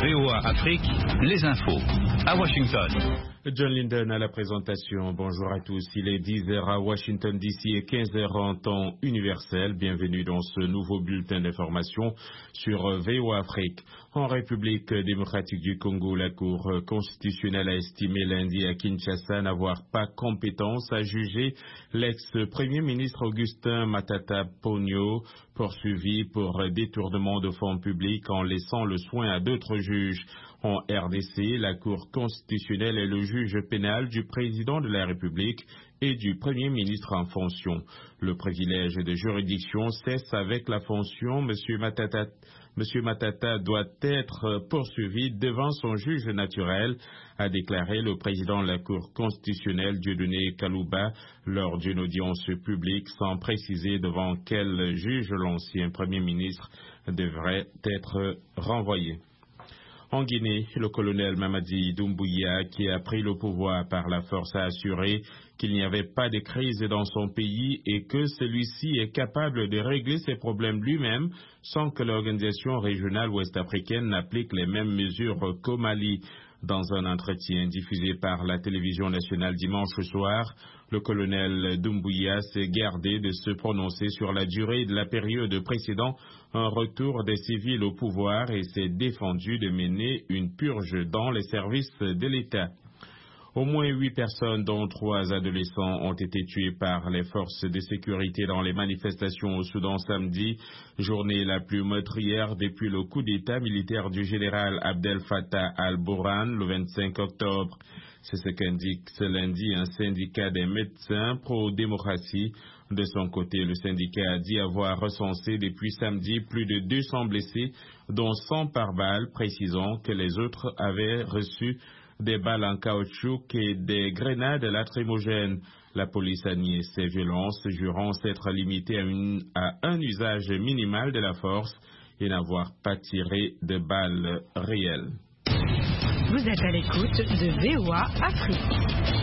VOA Afrique, les infos. À Washington. John Linden à la présentation. Bonjour à tous. Il est 10h à Washington DC et 15h en temps universel. Bienvenue dans ce nouveau bulletin d'information sur VOA Afrique. En République démocratique du Congo, la Cour constitutionnelle a estimé lundi à Kinshasa n'avoir pas compétence à juger l'ex-premier ministre Augustin Matata Ponyo, poursuivi pour détournement de fonds publics en laissant le soin à d'autres juges. En RDC, la Cour constitutionnelle est le juge pénal du président de la République et du Premier ministre en fonction. Le privilège de juridiction cesse avec la fonction. Monsieur Matata doit être poursuivi devant son juge naturel, a déclaré le président de la Cour constitutionnelle, Dieudonné Kalouba, lors d'une audience publique, sans préciser devant quel juge l'ancien Premier ministre devrait être renvoyé. En Guinée, le colonel Mamadi Doumbouya, qui a pris le pouvoir par la force, a assuré qu'il n'y avait pas de crise dans son pays et que celui-ci est capable de régler ses problèmes lui-même sans que l'organisation régionale ouest-africaine n'applique les mêmes mesures qu'au Mali. Dans un entretien diffusé par la télévision nationale dimanche soir, le colonel Doumbouya s'est gardé de se prononcer sur la durée de la période précédant un retour des civils au pouvoir et s'est défendu de mener une purge dans les services de l'État. Au moins 8 personnes, dont 3 adolescents, ont été tuées par les forces de sécurité dans les manifestations au Soudan samedi, journée la plus meurtrière depuis le coup d'État militaire du général Abdel Fattah al-Burhan le 25 octobre. C'est ce qu'indique ce lundi un syndicat des médecins pro-démocratie. De son côté, le syndicat a dit avoir recensé depuis samedi plus de 200 blessés, dont 100 par balle, précisant que les autres avaient reçu des balles en caoutchouc et des grenades lacrymogènes. La police a nié ces violences, jurant s'être limitée à un usage minimal de la force et n'avoir pas tiré de balles réelles. Vous êtes à l'écoute de VOA Afrique.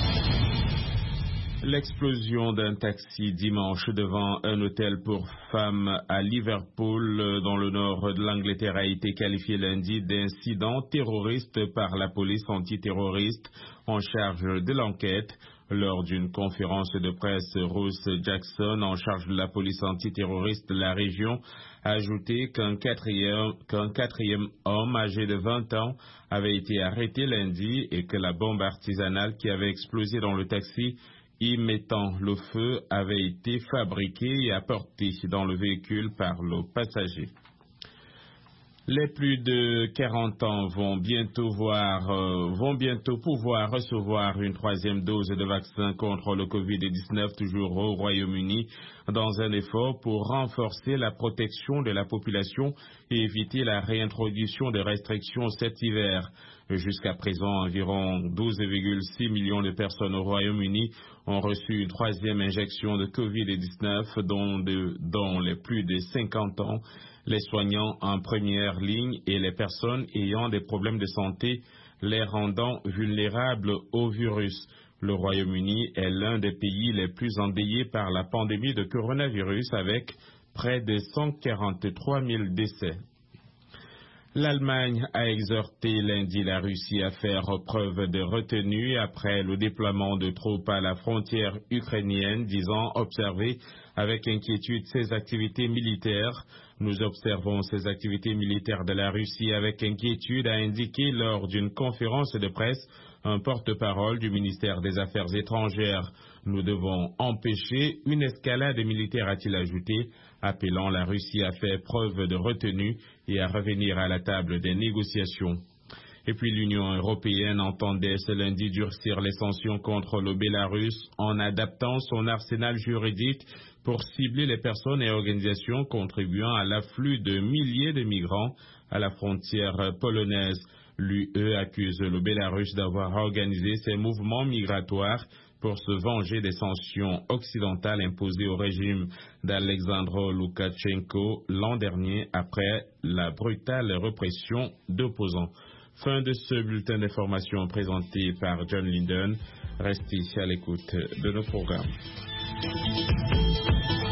L'explosion d'un taxi dimanche devant un hôtel pour femmes à Liverpool, dans le nord de l'Angleterre, a été qualifiée lundi d'incident terroriste par la police antiterroriste en charge de l'enquête. Lors d'une conférence de presse, Ross Jackson, en charge de la police antiterroriste de la région, a ajouté qu'un quatrième homme âgé de 20 ans avait été arrêté lundi et que la bombe artisanale qui avait explosé dans le taxi y mettant le feu avait été fabriquée et apportée dans le véhicule par le passager. Les plus de 40 ans vont bientôt pouvoir recevoir une troisième dose de vaccin contre le Covid-19, toujours au Royaume-Uni, dans un effort pour renforcer la protection de la population et éviter la réintroduction de restrictions cet hiver. Jusqu'à présent, environ 12,6 millions de personnes au Royaume-Uni ont reçu une troisième injection de Covid-19, dont les plus de 50 ans, les soignants en première ligne et les personnes ayant des problèmes de santé, les rendant vulnérables au virus. Le Royaume-Uni est l'un des pays les plus endeuillés par la pandémie de coronavirus, avec près de 143 000 décès. L'Allemagne a exhorté lundi la Russie à faire preuve de retenue après le déploiement de troupes à la frontière ukrainienne, disant observer avec inquiétude ses activités militaires. Nous observons ces activités militaires de la Russie avec inquiétude, a indiqué lors d'une conférence de presse un porte-parole du ministère des Affaires étrangères. Nous devons empêcher une escalade militaire, a-t-il ajouté, appelant la Russie à faire preuve de retenue et à revenir à la table des négociations. Et puis l'Union européenne entendait ce lundi durcir les sanctions contre le Bélarus en adaptant son arsenal juridique pour cibler les personnes et organisations contribuant à l'afflux de milliers de migrants à la frontière polonaise. L'UE accuse le Bélarus d'avoir organisé ces mouvements migratoires pour se venger des sanctions occidentales imposées au régime d'Alexandre Loukachenko l'an dernier après la brutale répression d'opposants. Fin de ce bulletin d'information présenté par John Linden. Restez à l'écoute de nos programmes.